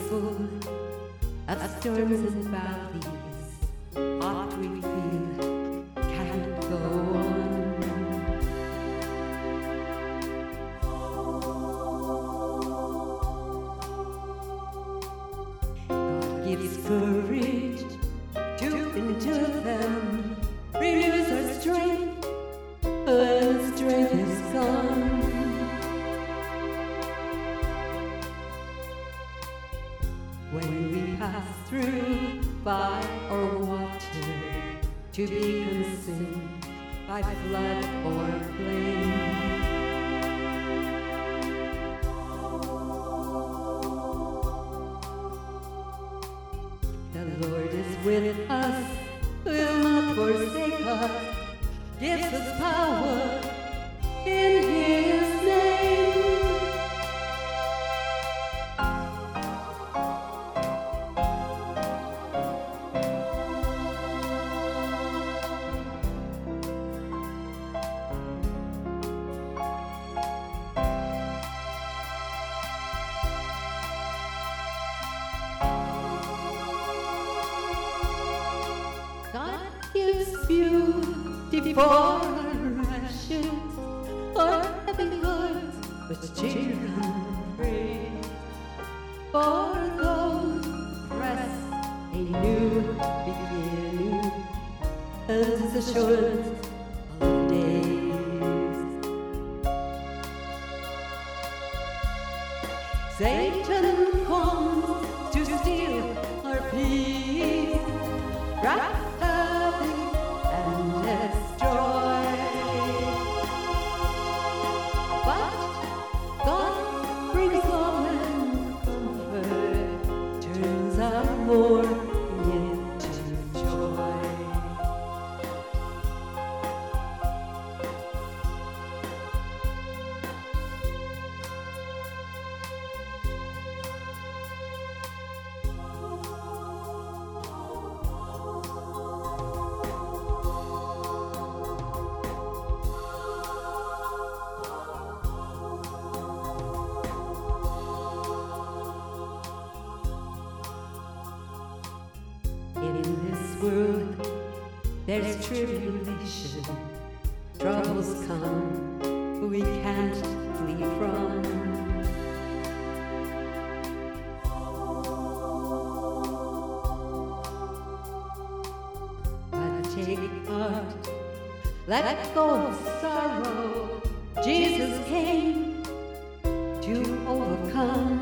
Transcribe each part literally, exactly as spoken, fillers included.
full of storms and valleys. What we feel can't go on. God gives courage to endure them, renews our strength when strength is gone. When we pass through fire or water, to be consumed by flood or flame. The Lord is with us, will not forsake us, gives us power in His name. God gives beauty for ashes, for heavy hearts with children free, for those press a new beginning, as the shortest of days. Satan comes to steal our peace, right? Destroy. But God brings love and comfort, turns our mourning into joy. In this world, there's tribulation, troubles come we can't flee from. But take heart, let go of sorrow. Jesus came to overcome.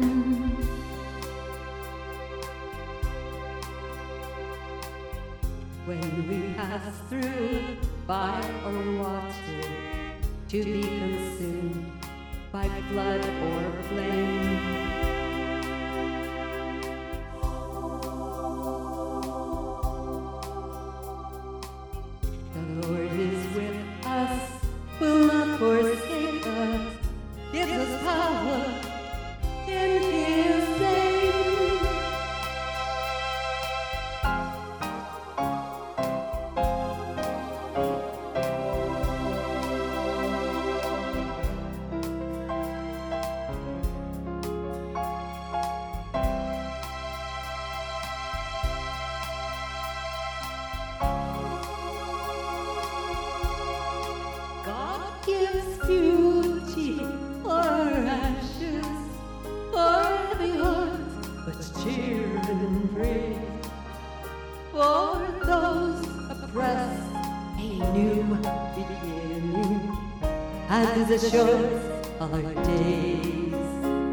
When we pass through fire or water, to be consumed by flood or flame. The Lord is with us, will not forsake us, gives us power in His name. Gives beauty for ashes, for heavy hearts, but cheer and free. For those oppressed, a new beginning, as the short our days.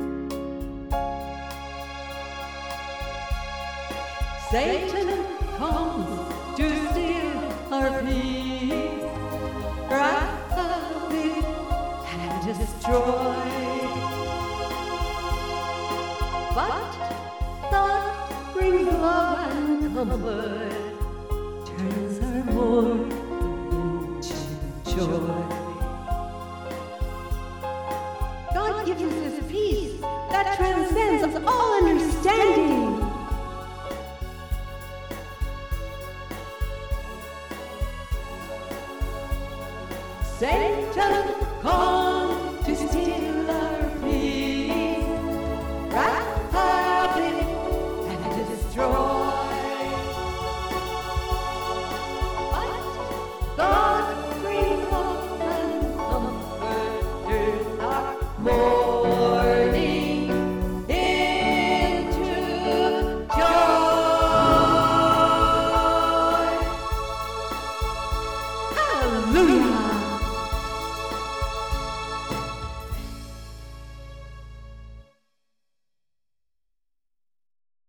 Satan comes to steal our peace, right? Destroy. But thought brings love and comfort, turns our mourning into joy. God gives us His peace that transcends all understanding. Satan